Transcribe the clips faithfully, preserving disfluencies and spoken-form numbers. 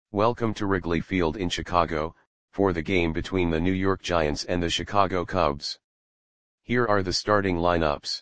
Welcome to Wrigley Field in Chicago, for the game between the New York Giants and the Chicago Cubs. Here are the starting lineups.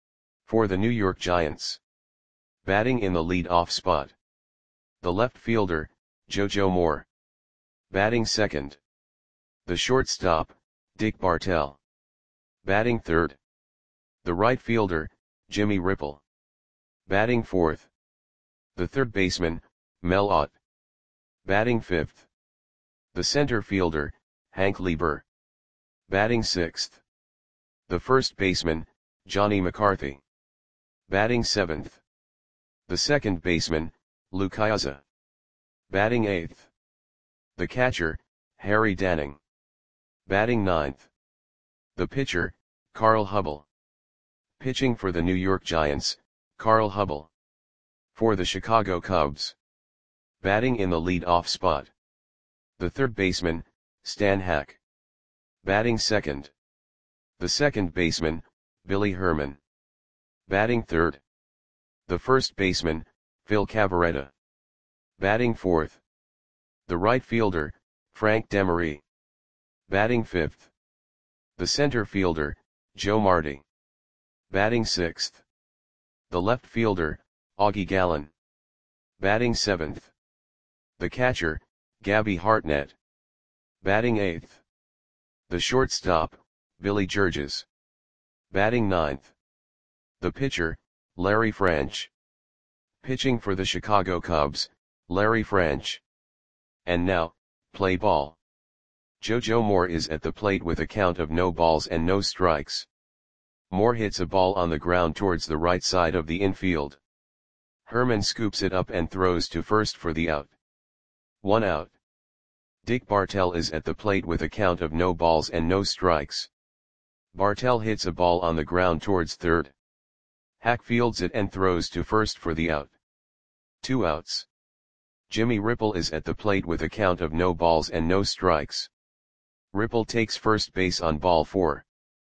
For the New York Giants. Batting in the lead-off spot. The left fielder, JoJo Moore. Batting second. The shortstop, Dick Bartell. Batting third. The right fielder, Jimmy Ripple. Batting fourth. The third baseman, Mel Ott. Batting fifth. The center fielder, Hank Lieber. Batting sixth. The first baseman, Johnny McCarthy. Batting seventh. The second baseman, Lou Ciosa. Batting eighth. The catcher, Harry Danning. Batting ninth. The pitcher, Carl Hubbell. Pitching for the New York Giants, Carl Hubbell. For the Chicago Cubs. Batting in the lead-off spot. The third baseman, Stan Hack. Batting second. The second baseman, Billy Herman. Batting third. The first baseman, Phil Cavarretta. Batting fourth. The right fielder, Frank Demery. Batting fifth. The center fielder, Joe Marty. Batting sixth. The left fielder, Augie Gallen. Batting seventh. The catcher, Gabby Hartnett. Batting eighth. The shortstop, Billy Georges. Batting ninth. The pitcher, Larry French. Pitching for the Chicago Cubs, Larry French. And now, play ball. JoJo Moore is at the plate with a count of no balls and no strikes. Moore hits a ball on the ground towards the right side of the infield. Herman scoops it up and throws to first for the out. One out. Dick Bartell is at the plate with a count of no balls and no strikes. Bartell hits a ball on the ground towards third. Hack fields it and throws to first for the out. Two outs. Jimmy Ripple is at the plate with a count of no balls and no strikes. Ripple takes first base on ball four.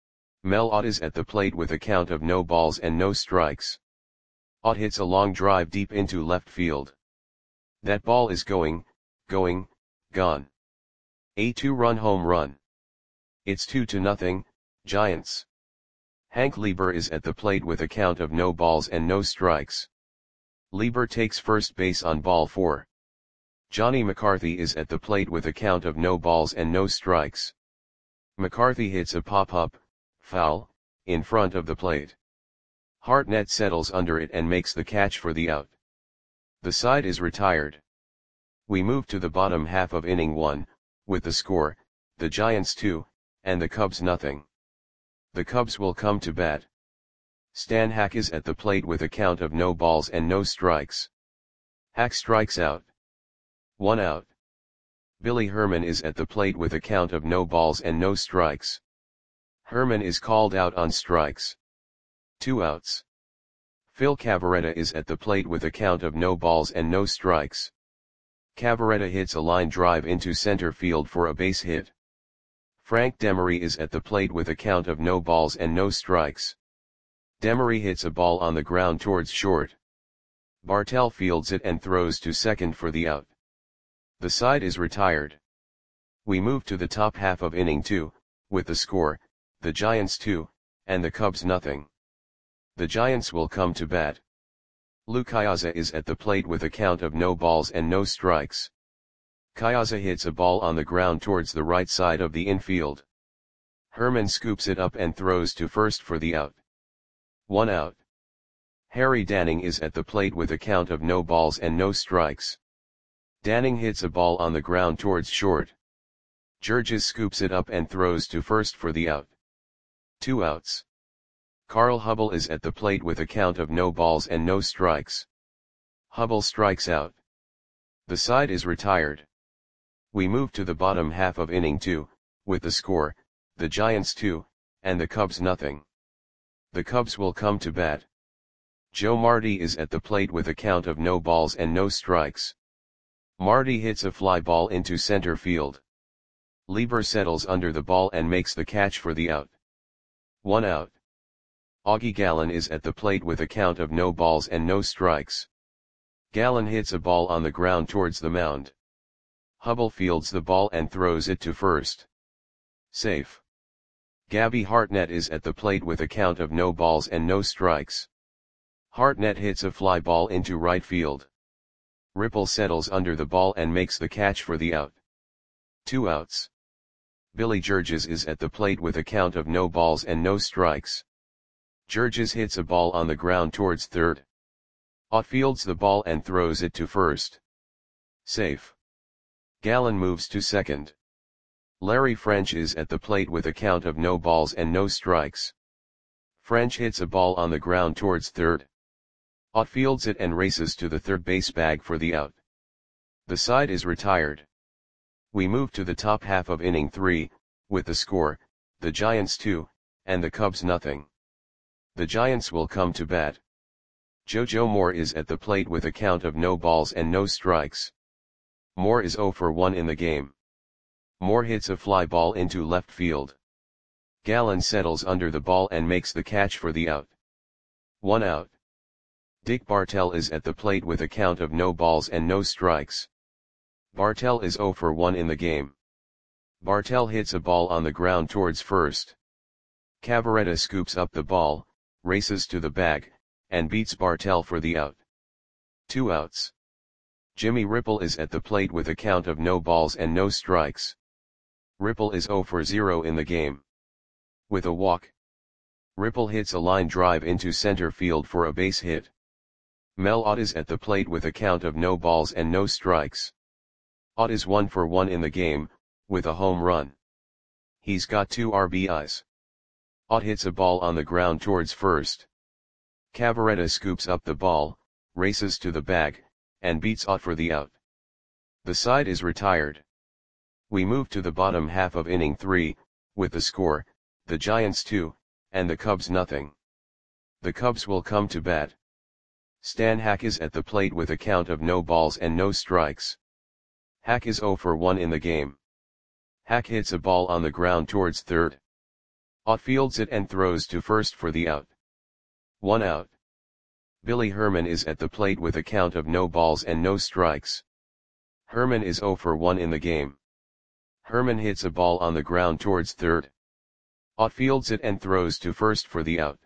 Mel Ott is at the plate with a count of no balls and no strikes. Ott hits a long drive deep into left field. That ball is going, going, gone. A two-run home run. It's two to nothing, Giants. Hank Lieber is at the plate with a count of no balls and no strikes. Lieber takes first base on ball four. Johnny McCarthy is at the plate with a count of no balls and no strikes. McCarthy hits a pop-up, foul, in front of the plate. Hartnett settles under it and makes the catch for the out. The side is retired. We move to the bottom half of inning one, with the score, the Giants two, and the Cubs nothing. The Cubs will come to bat. Stan Hack is at the plate with a count of no balls and no strikes. Hack strikes out. One out. Billy Herman is at the plate with a count of no balls and no strikes. Herman is called out on strikes. Two outs. Phil Cavarretta is at the plate with a count of no balls and no strikes. Cavarretta hits a line drive into center field for a base hit. Frank Demery is at the plate with a count of no balls and no strikes. Demery hits a ball on the ground towards short. Bartell fields it and throws to second for the out. The side is retired. We move to the top half of inning two, with the score, the Giants two, and the Cubs nothing. The Giants will come to bat. Lou Ciosa is at the plate with a count of no balls and no strikes. Ciosa hits a ball on the ground towards the right side of the infield. Herman scoops it up and throws to first for the out. One out. Harry Danning is at the plate with a count of no balls and no strikes. Danning hits a ball on the ground towards short. Georges scoops it up and throws to first for the out. Two outs. Carl Hubbell is at the plate with a count of no balls and no strikes. Hubbell strikes out. The side is retired. We move to the bottom half of inning two, with the score, the Giants two, and the Cubs nothing. The Cubs will come to bat. Joe Marty is at the plate with a count of no balls and no strikes. Marty hits a fly ball into center field. Lieber settles under the ball and makes the catch for the out. One out. Augie Gallen is at the plate with a count of no balls and no strikes. Gallen hits a ball on the ground towards the mound. Hubble fields the ball and throws it to first. Safe. Gabby Hartnett is at the plate with a count of no balls and no strikes. Hartnett hits a fly ball into right field. Ripple settles under the ball and makes the catch for the out. Two outs. Billy Georges is at the plate with a count of no balls and no strikes. Georges hits a ball on the ground towards third. Ott fields the ball and throws it to first. Safe. Gallen moves to second. Larry French is at the plate with a count of no balls and no strikes. French hits a ball on the ground towards third. Ott fields it and races to the third base bag for the out. The side is retired. We move to the top half of inning three, with the score, the Giants two, and the Cubs nothing. The Giants will come to bat. JoJo Moore is at the plate with a count of no balls and no strikes. Moore is oh for one in the game. Moore hits a fly ball into left field. Gallen settles under the ball and makes the catch for the out. One out. Dick Bartell is at the plate with a count of no balls and no strikes. Bartell is oh for one in the game. Bartell hits a ball on the ground towards first. Cavarretta scoops up the ball, races to the bag, and beats Bartell for the out. Two outs. Jimmy Ripple is at the plate with a count of no balls and no strikes. Ripple is oh for zero in the game. With a walk. Ripple hits a line drive into center field for a base hit. Mel Ott is at the plate with a count of no balls and no strikes. Ott is one for one in the game, with a home run. He's got two R B Is. Ott hits a ball on the ground towards first. Cavarretta scoops up the ball, races to the bag, and beats Ott for the out. The side is retired. We move to the bottom half of inning three, with the score, the Giants two, and the Cubs nothing. The Cubs will come to bat. Stan Hack is at the plate with a count of no balls and no strikes. Hack is oh for one in the game. Hack hits a ball on the ground towards third. Ott fields it and throws to first for the out. One out. Billy Herman is at the plate with a count of no balls and no strikes. Herman is oh for one in the game. Herman hits a ball on the ground towards third. Ott fields it and throws to first for the out.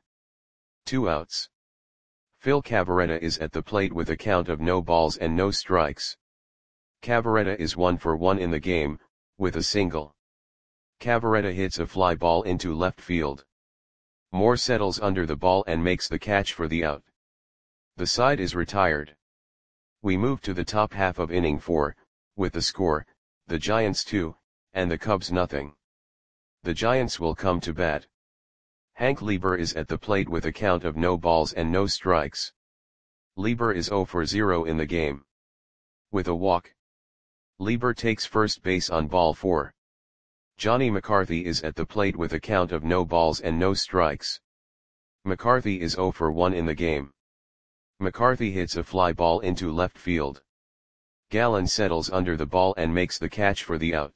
Two outs. Phil Cavarretta is at the plate with a count of no balls and no strikes. Cavarretta is one for one in the game, with a single. Cavarretta hits a fly ball into left field. Moore settles under the ball and makes the catch for the out. The side is retired. We move to the top half of inning four, with the score, the Giants two, and the Cubs nothing. The Giants will come to bat. Hank Lieber is at the plate with a count of no balls and no strikes. Lieber is oh for zero in the game. With a walk. Lieber takes first base on ball four. Johnny McCarthy is at the plate with a count of no balls and no strikes. McCarthy is oh for one in the game. McCarthy hits a fly ball into left field. Gallen settles under the ball and makes the catch for the out.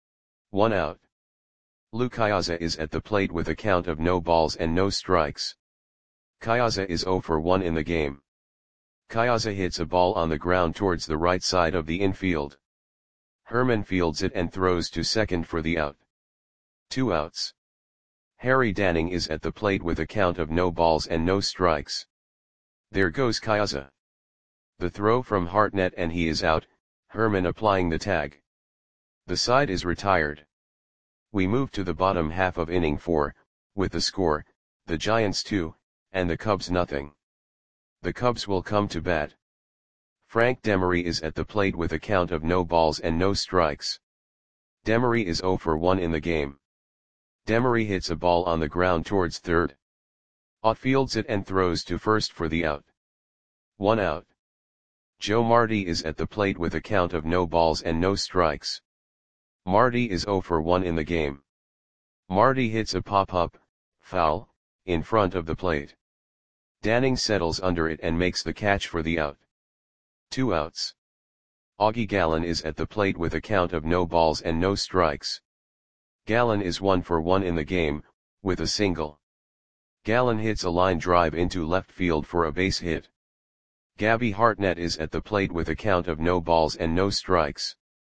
One out. Lou Kyaza is at the plate with a count of no balls and no strikes. Kyaza is oh for one in the game. Kyaza hits a ball on the ground towards the right side of the infield. Herman fields it and throws to second for the out. Two outs. Harry Danning is at the plate with a count of no balls and no strikes. There goes Kyaza. The throw from Hartnett and he is out, Herman applying the tag. The side is retired. We move to the bottom half of inning four, with the score, the Giants two, and the Cubs nothing. The Cubs will come to bat. Frank Demery is at the plate with a count of no balls and no strikes. Demery is oh for one in the game. Demery hits a ball on the ground towards third. Ott fields it and throws to first for the out. One out. Joe Marty is at the plate with a count of no balls and no strikes. Marty is oh for one in the game. Marty hits a pop-up, foul, in front of the plate. Danning settles under it and makes the catch for the out. Two outs. Augie Gallen is at the plate with a count of no balls and no strikes. Gallen is one for one in the game, with a single. Gallen hits a line drive into left field for a base hit. Gabby Hartnett is at the plate with a count of no balls and no strikes.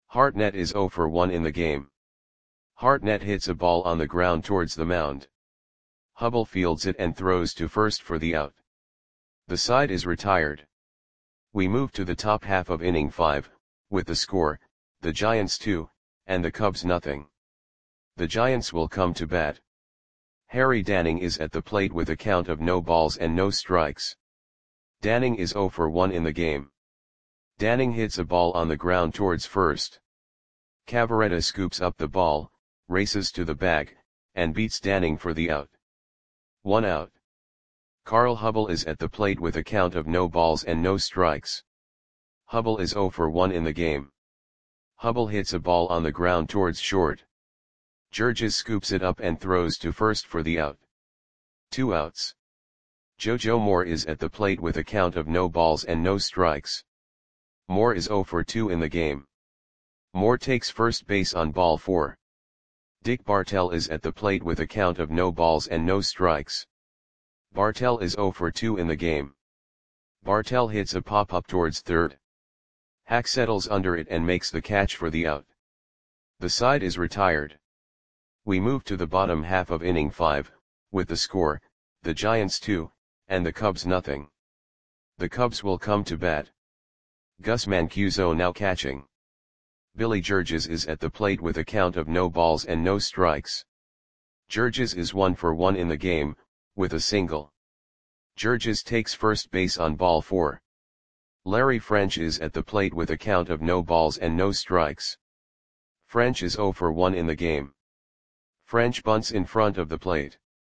Hartnett is zero for one in the game. Hartnett hits a ball on the ground towards the mound. Hubble fields it and throws to first for the out. The side is retired. We move to the top half of inning five, with the score, the Giants two, and the Cubs nothing. The Giants will come to bat. Harry Danning is at the plate with a count of no balls and no strikes. Danning is zero for one in the game. Danning hits a ball on the ground towards first. Cavarretta scoops up the ball, races to the bag, and beats Danning for the out. One out. Carl Hubble is at the plate with a count of no balls and no strikes. Hubble is zero for one in the game. Hubble hits a ball on the ground towards short. Georges scoops it up and throws to first for the out. Two outs. Jojo Moore is at the plate with a count of no balls and no strikes. Moore is zero for two in the game. Moore takes first base on ball four. Dick Bartell is at the plate with a count of no balls and no strikes. Bartell is zero for two in the game. Bartell hits a pop-up towards third. Hack settles under it and makes the catch for the out. The side is retired. We move to the bottom half of inning five, with the score, the Giants two, and the Cubs nothing. The Cubs will come to bat. Gus Mancuso now catching. Billy Georges is at the plate with a count of no balls and no strikes. Georges is one for one in the game, with a single. Georges takes first base on ball four. Larry French is at the plate with a count of no balls and no strikes. French is zero for one in the game. French bunts in front of the plate.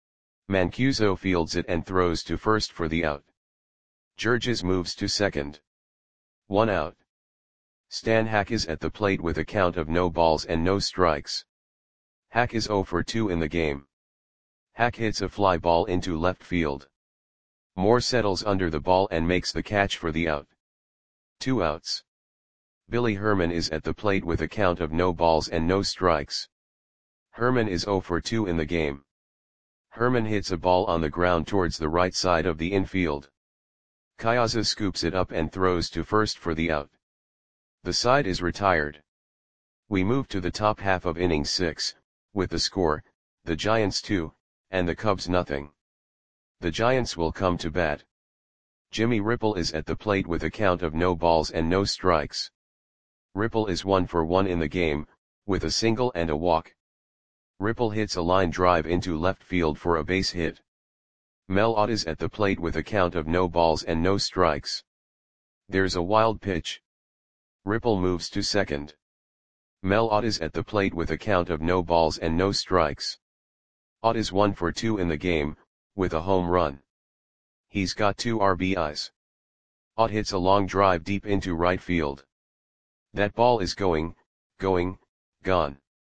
Mancuso fields it and throws to first for the out. Georges moves to second. One out. Stan Hack is at the plate with a count of no balls and no strikes. Hack is zero for two in the game. Hack hits a fly ball into left field. Moore settles under the ball and makes the catch for the out. Two outs. Billy Herman is at the plate with a count of no balls and no strikes. Herman is zero for two in the game. Herman hits a ball on the ground towards the right side of the infield. Kyaza scoops it up and throws to first for the out. The side is retired. We move to the top half of inning six, with the score, the Giants two, and the Cubs nothing. The Giants will come to bat. Jimmy Ripple is at the plate with a count of no balls and no strikes. Ripple is one for one in the game, with a single and a walk. Ripple hits a line drive into left field for a base hit. Mel Ott is at the plate with a count of no balls and no strikes. There's a wild pitch. Ripple moves to second. Mel Ott is at the plate with a count of no balls and no strikes. Ott is one for two in the game, with a home run. He's got two R B Is. Ott hits a long drive deep into right field. That ball is going, going, gone.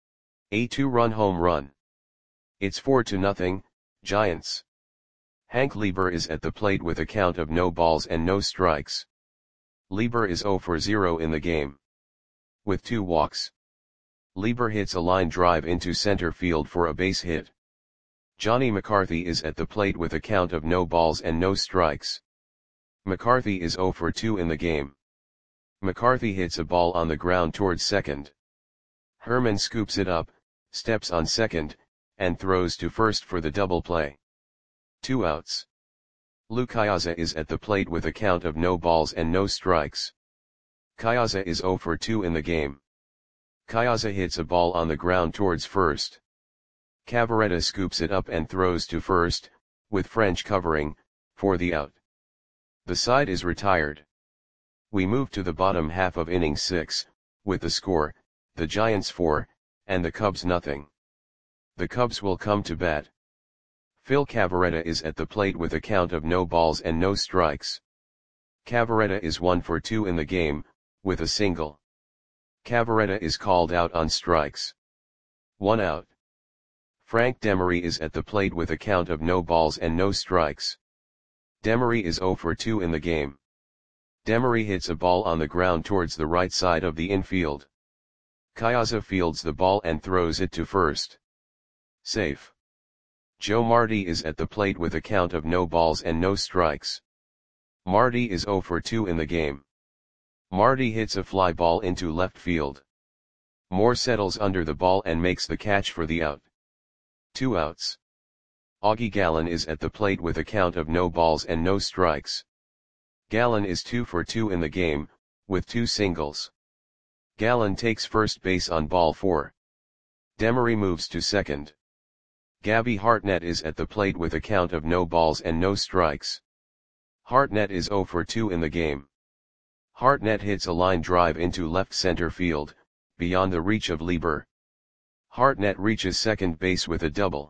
A two-run home run. It's four to nothing, Giants. Hank Lieber is at the plate with a count of no balls and no strikes. Lieber is zero for zero in the game. With two walks. Lieber hits a line drive into center field for a base hit. Johnny McCarthy is at the plate with a count of no balls and no strikes. McCarthy is zero for two in the game. McCarthy hits a ball on the ground towards second. Herman scoops it up, steps on second, and throws to first for the double play. Two outs. Lou Kyaza is at the plate with a count of no balls and no strikes. Kyaza is zero for two in the game. Kyaza hits a ball on the ground towards first. Cavarretta scoops it up and throws to first, with French covering, for the out. The side is retired. We move to the bottom half of inning six, with the score, the Giants four, and the Cubs nothing. The Cubs will come to bat. Phil Cavarretta is at the plate with a count of no balls and no strikes. Cavarretta is one for two in the game, with a single. Cavarretta is called out on strikes. One out. Frank Demery is at the plate with a count of no balls and no strikes. Demery is zero for two in the game. Demery hits a ball on the ground towards the right side of the infield. Kyaza fields the ball and throws it to first. Safe. Joe Marty is at the plate with a count of no balls and no strikes. Marty is zero for two in the game. Marty hits a fly ball into left field. Moore settles under the ball and makes the catch for the out. Two outs. Augie Gallen is at the plate with a count of no balls and no strikes. Gallen is two for two in the game, with two singles. Gallen takes first base on ball four. Demery moves to second. Gabby Hartnett is at the plate with a count of no balls and no strikes. Hartnett is zero for two in the game. Hartnett hits a line drive into left center field, beyond the reach of Lieber. Hartnett reaches second base with a double.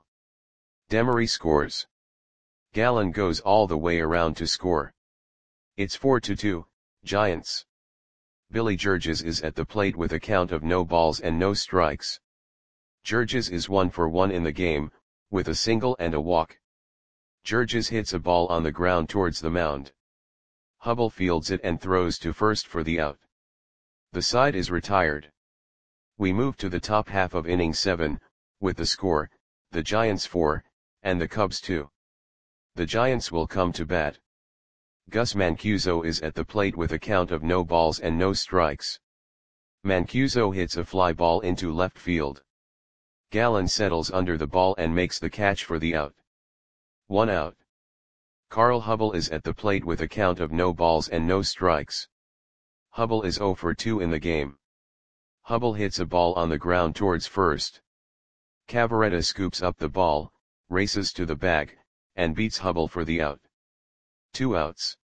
Demery scores. Gallen goes all the way around to score. It's four to two, Giants. Billy Georges is at the plate with a count of no balls and no strikes. Georges is one for one in the game, with a single and a walk. Georges hits a ball on the ground towards the mound. Hubble fields it and throws to first for the out. The side is retired. We move to the top half of inning seven, with the score, the Giants four, and the Cubs two. The Giants will come to bat. Gus Mancuso is at the plate with a count of no balls and no strikes. Mancuso hits a fly ball into left field. Gallen settles under the ball and makes the catch for the out. One out. Carl Hubble is at the plate with a count of no balls and no strikes. Hubble is zero for two in the game. Hubble hits a ball on the ground towards first. Cavaretta scoops up the ball, races to the bag, and beats Hubble for the out. Two outs.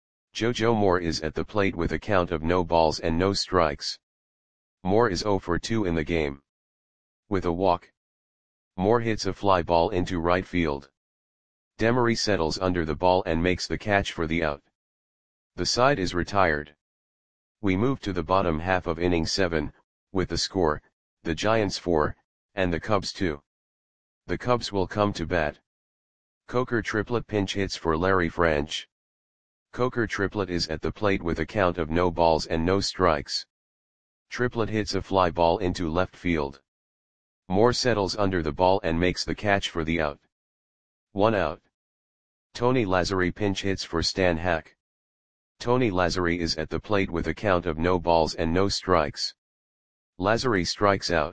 JoJo Moore is at the plate with a count of no balls and no strikes. Moore is zero for two in the game. With a walk, Moore hits a fly ball into right field. Demery settles under the ball and makes the catch for the out. The side is retired. We move to the bottom half of inning seven, with the score, the Giants four, and the Cubs two. The Cubs will come to bat. Coker Triplett pinch hits for Larry French. Coker Triplett is at the plate with a count of no balls and no strikes. Triplett hits a fly ball into left field. Moore settles under the ball and makes the catch for the out. One out. Tony Lazzeri pinch hits for Stan Hack. Tony Lazzeri is at the plate with a count of no balls and no strikes. Lazzeri strikes out.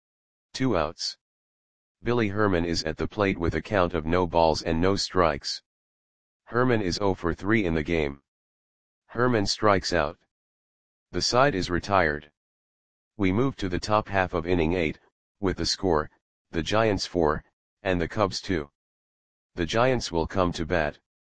Two outs. Billy Herman is at the plate with a count of no balls and no strikes. Herman is zero for three in the game. Herman strikes out. The side is retired. We move to the top half of inning eight, with the score, the Giants four, and the Cubs two. The Giants will come to bat.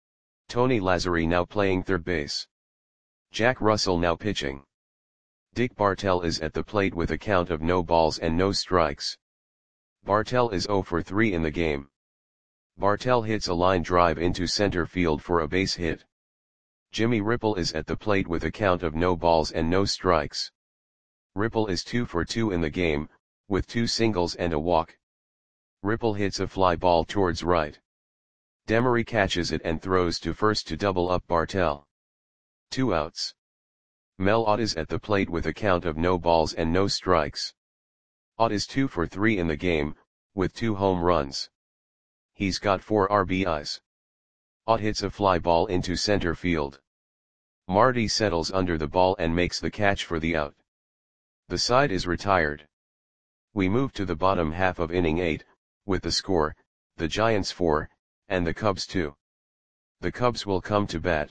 Tony Lazzeri now playing third base. Jack Russell now pitching. Dick Bartell is at the plate with a count of no balls and no strikes. Bartell is zero for three in the game. Bartell hits a line drive into center field for a base hit. Jimmy Ripple is at the plate with a count of no balls and no strikes. Ripple is two for two in the game, with two singles and a walk. Ripple hits a fly ball towards right. Demery catches it and throws to first to double up Bartell. Two outs. Mel Ott is at the plate with a count of no balls and no strikes. Ott is two for three in the game, with two home runs. He's got four R B Is. Ott hits a fly ball into center field. Marty settles under the ball and makes the catch for the out. The side is retired. We move to the bottom half of inning eight, with the score, the Giants four, and the Cubs two. The Cubs will come to bat.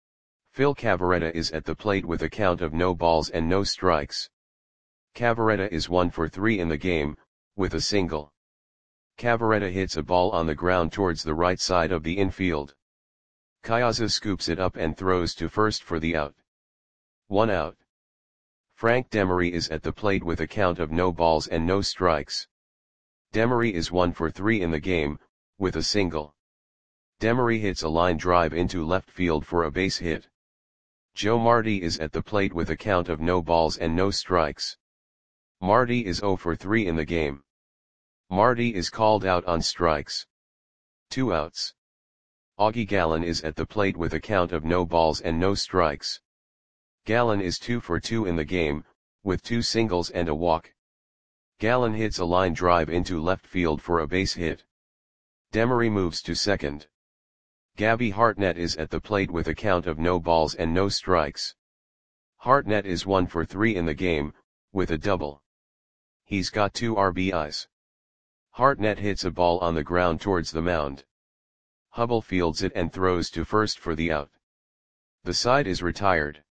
Phil Cavaretta is at the plate with a count of no balls and no strikes. Cavaretta is one for three in the game, with a single. Cavaretta hits a ball on the ground towards the right side of the infield. Kyaza scoops it up and throws to first for the out. One out. Frank Demery is at the plate with a count of no balls and no strikes. Demery is one for three in the game, with a single. Demery hits a line drive into left field for a base hit. Joe Marty is at the plate with a count of no balls and no strikes. Marty is zero for three in the game. Marty is called out on strikes. Two outs. Augie Gallen is at the plate with a count of no balls and no strikes. Gallen is two for two in the game, with two singles and a walk. Gallen hits a line drive into left field for a base hit. Demery moves to second. Gabby Hartnett is at the plate with a count of no balls and no strikes. Hartnett is one for three in the game, with a double. He's got two R B Is. Hartnett hits a ball on the ground towards the mound. Hubble fields it and throws to first for the out. The side is retired.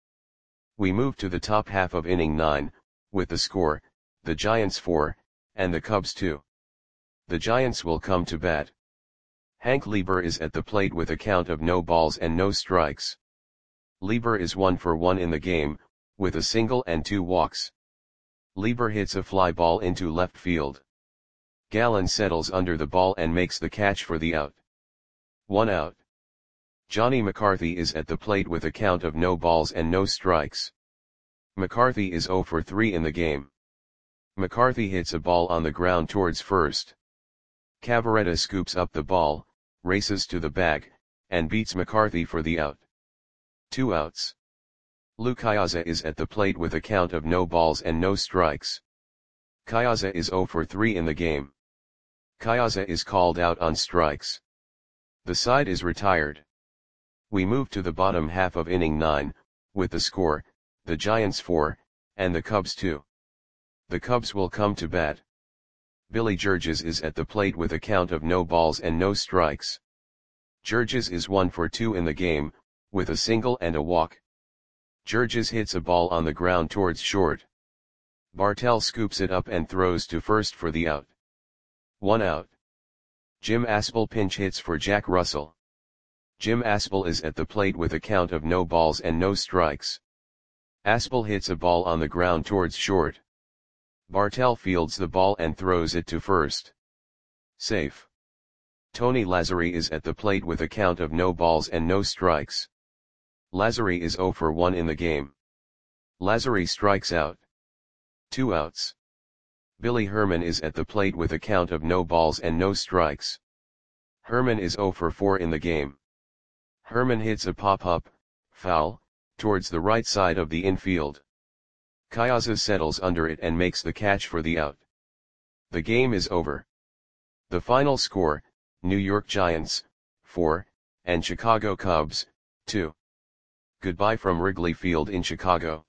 We move to the top half of inning nine, with the score, the Giants four, and the Cubs two. The Giants will come to bat. Hank Lieber is at the plate with a count of no balls and no strikes. Lieber is one for one in the game, with a single and two walks. Lieber hits a fly ball into left field. Gallen settles under the ball and makes the catch for the out. One out. Johnny McCarthy is at the plate with a count of no balls and no strikes. McCarthy is zero for three in the game. McCarthy hits a ball on the ground towards first. Cavarretta scoops up the ball, races to the bag, and beats McCarthy for the out. Two outs. Lou Caiazza is at the plate with a count of no balls and no strikes. Caiazza is zero for three in the game. Caiazza is called out on strikes. The side is retired. We move to the bottom half of inning nine, with the score, the Giants four, and the Cubs two. The Cubs will come to bat. Billy Georges is at the plate with a count of no balls and no strikes. Georges is one for two in the game, with a single and a walk. Georges hits a ball on the ground towards short. Bartell scoops it up and throws to first for the out. One out. Jim Aspel pinch hits for Jack Russell. Jim Aspel is at the plate with a count of no balls and no strikes. Aspel hits a ball on the ground towards short. Bartell fields the ball and throws it to first. Safe. Tony Lazzeri is at the plate with a count of no balls and no strikes. Lazzeri is zero for one in the game. Lazzeri strikes out. Two outs. Billy Herman is at the plate with a count of no balls and no strikes. Herman is zero for four in the game. Herman hits a pop-up, foul, towards the right side of the infield. Caiazza settles under it and makes the catch for the out. The game is over. The final score, New York Giants, four, and Chicago Cubs, two. Goodbye from Wrigley Field in Chicago.